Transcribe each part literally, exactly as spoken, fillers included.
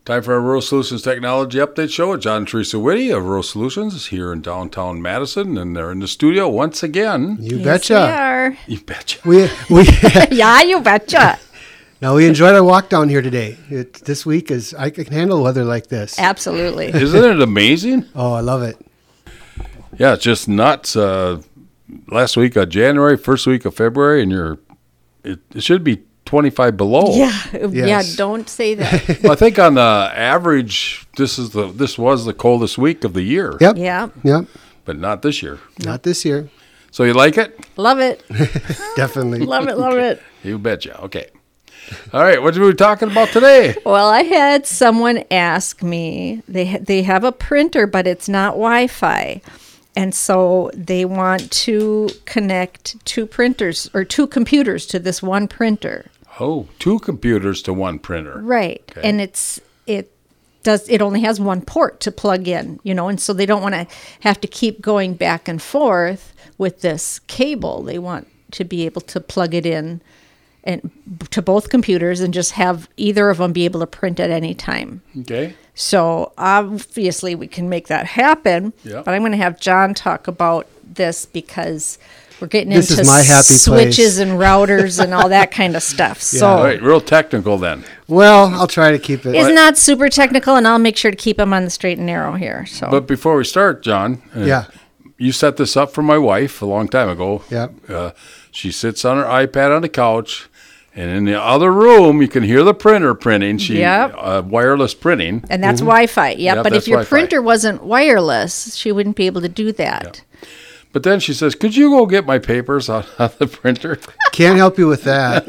Time for our Rural Solutions Technology Update Show with John and Teresa Whitty of Rural Solutions here in downtown Madison, and they're in the studio once again. You yes, betcha. We are. You betcha. We we Yeah, you betcha. Now we enjoyed our walk down here today. It, this week is I can handle weather like this. Absolutely. Isn't it amazing? Oh, I love it. Yeah, it's just nuts. Uh, last week of January, first week of February, and you're it, it should be twenty-five below. Yeah, yeah. Yes. Don't say that. Well, I think on the average, this is the this was the coldest week of the year. Yep. Yeah, Yep. But not this year. Not this year. So you like it? love it, Definitely. love it, love it. You betcha. Okay. All right. What are we talking about today? Well, I had someone ask me. They ha- they have a printer, but it's not Wi-Fi. And so they want to connect two printers or two computers to this one printer. Oh, two computers to one printer. Right. Okay. And it's it does it only has one port to plug in, you know, and so they don't want to have to keep going back and forth with this cable. They want to be able to plug it in and to both computers and just have either of them be able to print at any time. Okay. So obviously we can make that happen, Yeah. but I'm going to have John talk about this because we're getting This into is my happy switches place. and routers and all that kind of stuff. So All right. Real technical then. Well, I'll try to keep it. it's not super technical, and I'll make sure to keep them on the straight and narrow here. So But before we start, John. uh, Yeah. You set this up for my wife a long time ago. Yep. Uh, she sits on her iPad on the couch, and in the other room, you can hear the printer printing. She Yep. uh, wireless printing. and that's Wi-Fi. Yeah, Yep, but that's if your Wi-Fi. printer wasn't wireless, she wouldn't be able to do that. But then she says, "Could you go get my papers out of the printer?" Can't help you with that.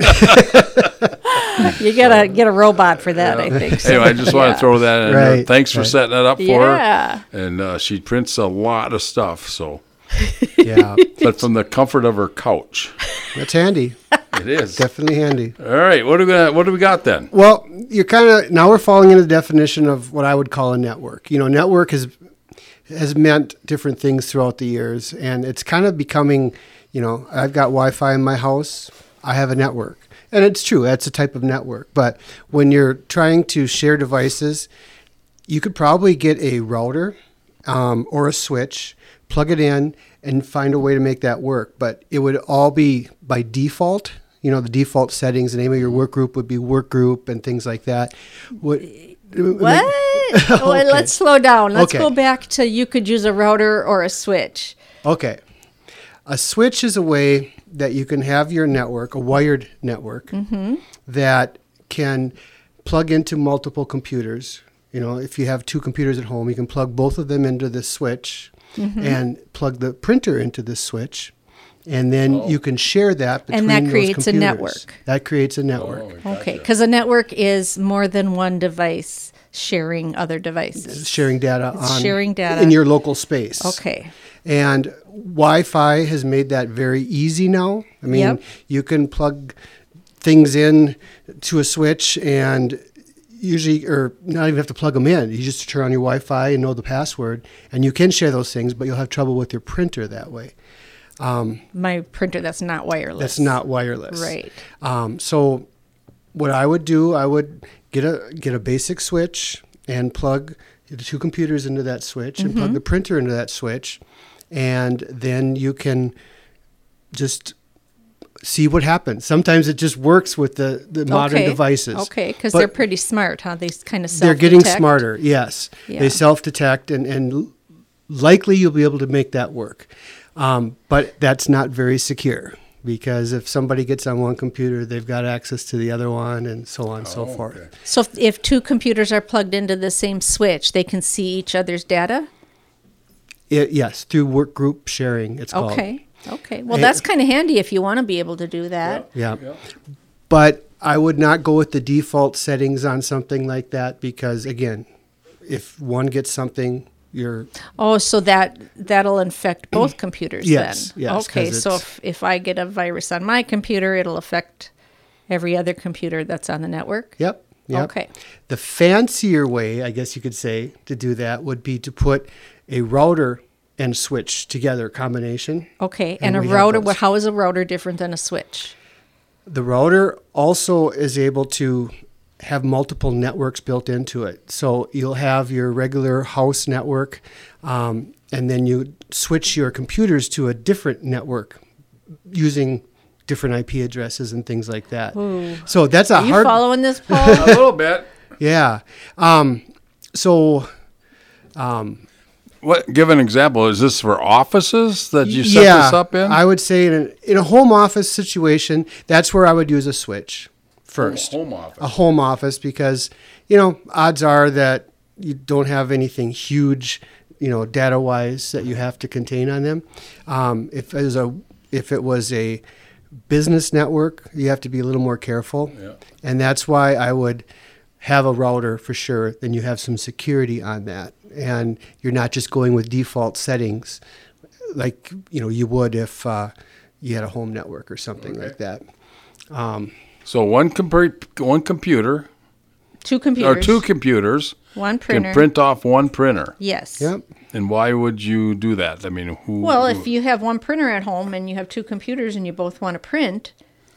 You gotta get a robot for that, I think. So. Anyway, I just want Yeah. to throw that in there. Right, Thanks for right. setting that up for Yeah. her. And uh, she prints a lot of stuff. So, Yeah. but from the comfort of her couch, That's handy. it is. Definitely handy. All right, what do we got, what do we got then? Well, you're kind of now we're falling into the definition of what I would call a network. You know, network has has meant different things throughout the years, and it's kind of becoming, you know, I've got Wi-Fi in my house, I have a network. And it's true, that's a type of network. But when you're trying to share devices, you could probably get a router um, or a switch, plug it in, and find a way to make that work. But it would all be by default. You know, the default settings, the name of your work group would be work group and things like that. What? What? Oh, Okay. let's slow down. Let's Okay. go back to you could use a router or a switch. Okay. A switch is a way that you can have your network, a wired network, that can plug into multiple computers. You know, if you have two computers at home, you can plug both of them into this switch and plug the printer into this switch. And then you can share that between And that those creates a computers. network. That creates a network. Okay, because a network is more than one device sharing other devices. Sharing data It's on sharing data. in your local space. Okay. And Wi-Fi has made that very easy now. I mean, Yep. you can plug things in to a switch and usually, or not even have to plug them in. You just turn on your Wi-Fi and know the password, and you can share those things, but you'll have trouble with your printer that way. My printer that's not wireless. That's not wireless. Right. Um, so what I would do, I would get a get a basic switch and plug the two computers into that switch and plug the printer into that switch, and then you can just see what happens. Sometimes it just works with the, the modern Okay. devices. Okay, because But they're pretty smart, huh? They kind of self They're getting smarter, yes. Yeah. They self-detect, and, and likely you'll be able to make that work. Um, but that's not very secure, because if somebody gets on one computer, they've got access to the other one, and so on and so Oh, forth. okay. So if, if two computers are plugged into the same switch, they can see each other's data? It, yes, through work group sharing, it's called. Okay. Okay. Well, And- that's kind of handy if you want to be able to do that. Yeah. Yeah. But I would not go with the default settings on something like that, because, again, if one gets something, you're Oh, so that that'll infect both computers Yes, then. yes, Okay, 'cause so it's- if, if I get a virus on my computer, it'll affect every other computer that's on the network? Yep. Yep. Okay. The fancier way, I guess you could say, to do that would be to put a router and switch together combination. Okay. And And, a we have router, those. well, how is a router different than a switch? The router also is able to have multiple networks built into it. So you'll have your regular house network, um, and then you switch your computers to a different network using different I P addresses and things like that. Ooh. So that's a Are you hard. following this, A Paul? little bit. Yeah. Um, so. What? Give an example. Is this for offices that you set yeah, this up in? I would say in a, in a home office situation, that's where I would use a switch first. Home office. A home office, because, you know, odds are that you don't have anything huge, you know, data wise that you have to contain on them. Um, if it was a if it was a business network, you have to be a little more careful, Yeah. and that's why I would have a router for sure. Then you have some security on that, and you're not just going with default settings like, you know, you would if uh, you had a home network or something Okay. like that. So one compu- one computer Two computers. or two computers One printer. can print off one printer. Yes. Yep. And why would you do that? I mean, who? Well, who- if you have one printer at home and you have two computers and you both want to print,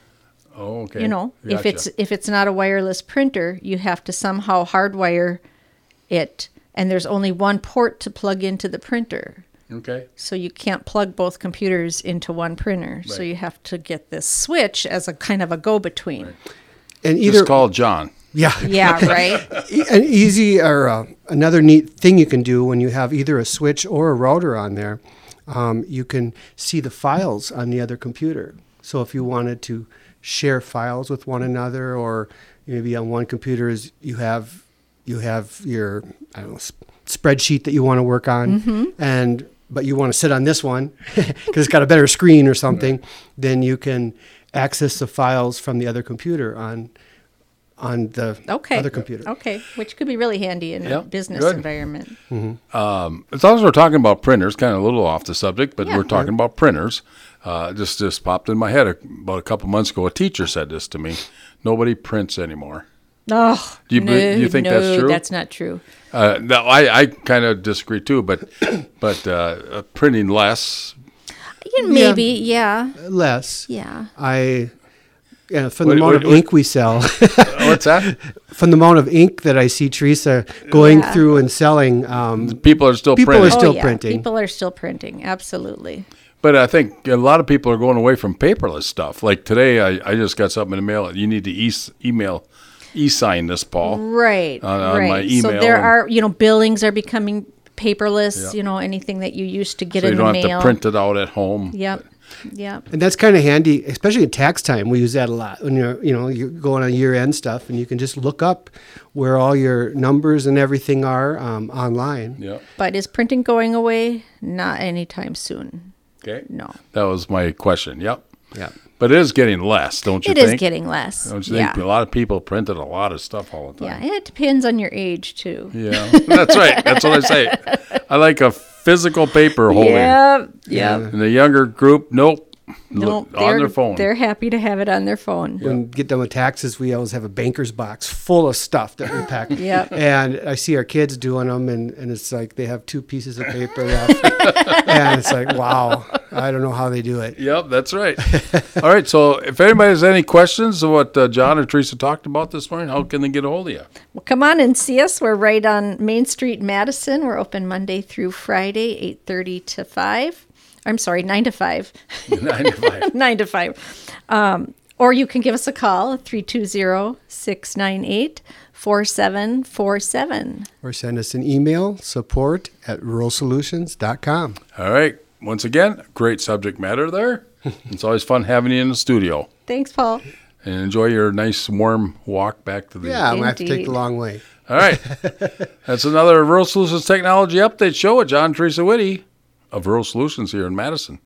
oh, okay. you know, if Gotcha. it's if it's not a wireless printer, you have to somehow hardwire it, and there's only one port to plug into the printer. okay. So you can't plug both computers into one printer. So Right. you have to get this switch as a kind of a go-between. And either Just call John. yeah, Yeah, right? E- an easy or uh, another neat thing you can do when you have either a switch or a router on there, um, you can see the files on the other computer. So if you wanted to share files with one another, or maybe on one computer is you have you have your I don't know sp- spreadsheet that you want to work on, and but you want to sit on this one because it's got a better screen or something, then you can access the files from the other computer on on the Okay. other computer. Okay, which could be really handy in Yeah, a business good. environment. As long as we're talking about printers, kind of a little off the subject, but Yeah. we're talking about printers. Uh, just just popped in my head a, about a couple months ago. A teacher said this to me: nobody prints anymore. Oh, Do you no, be- do you think no, that's true? That's not true. Uh, no, I, I kind of disagree too, but but uh, uh, printing less. You know, maybe, yeah, Less. yeah. I, yeah, from the What- amount what- of ink we sell, What's that? from the amount of ink that I see Teresa going Yeah. through and selling, um, People are still People are printing. still oh, yeah. printing. People are still printing. Absolutely. But I think a lot of people are going away from paperless stuff. Like today, I, I just got something in the mail. You need to e- email, e-sign this, Paul. Right. On- on right. my so email there and- are, you know, billings are becoming paperless. Yeah. You know, anything that you used to get So in you don't the have mail. to print it out at home. Yep. Yep. and that's kind of handy, especially in tax time. We use that a lot when you're, you know, you're going on year end stuff, and you can just look up where all your numbers and everything are um, online. Yeah. But is printing going away? Not anytime soon. Okay. No. That was my question. Yep. Yeah. But it is getting less, don't you It is think? getting less. Don't you yeah. think? A lot of people printed a lot of stuff all the Yeah. time. And it depends on your age too. Yeah. That's right. That's what I say. I like a physical paper holding. Yep. Yep. And the younger group, nope. Nope. Look, on they're, their phone. They're happy to have it on their phone. When we get done with taxes, we always have a banker's box full of stuff that we pack. Yep. And I see our kids doing them, and, and it's like they have two pieces of paper left. And it's like, wow, I don't know how they do it. Yep, that's right. All right, so if anybody has any questions of what uh, John or Teresa talked about this morning, how can they get a hold of you? Well, come on and see us. We're right on Main Street, Madison. We're open Monday through Friday, eight thirty to five. I'm sorry, nine to five. nine to five. nine to five. Um, or you can give us a call, three two zero, six nine eight, four seven four seven. Or send us an email, support at rural solutions dot com. All right. Once again, great subject matter there. It's always fun having you in the studio. Thanks, Paul. And enjoy your nice warm walk back to the... Yeah, I'm going to have to take Indeed. the long way. All right. That's another Rural Solutions Technology Update show with John and Teresa Whitty of Rural Solutions here in Madison.